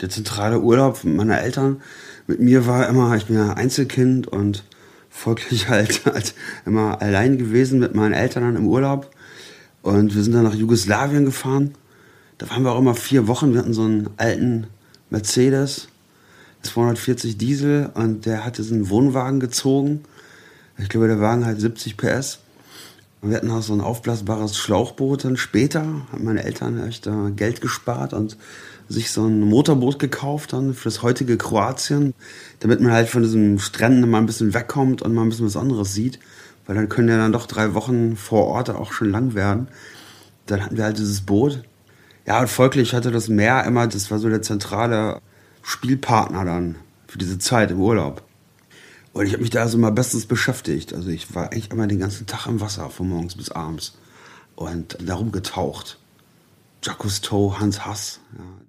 Der zentrale Urlaub meiner Eltern mit mir war immer, ich bin ja Einzelkind und folglich halt immer allein gewesen mit meinen Eltern dann im Urlaub. Und wir sind dann nach Jugoslawien gefahren. Da waren wir auch immer 4 Wochen. Wir hatten so einen alten Mercedes, 240 Diesel, und der hatte so einen Wohnwagen gezogen. Ich glaube, der Wagen hat 70 PS. Und wir hatten auch so ein aufblasbares Schlauchboot. Dann später haben meine Eltern echt Geld gespart und sich so ein Motorboot gekauft dann für das heutige Kroatien, damit man halt von diesen Stränden mal ein bisschen wegkommt und mal ein bisschen was anderes sieht. Weil dann können ja dann doch 3 Wochen vor Ort auch schon lang werden. Dann hatten wir halt dieses Boot. Ja, und folglich hatte das Meer immer, das war so der zentrale Spielpartner dann für diese Zeit im Urlaub. Und ich habe mich da also mal bestens beschäftigt. Also ich war eigentlich immer den ganzen Tag im Wasser, von morgens bis abends. Und darum getaucht. Jacques Cousteau, Hans Hass. Ja.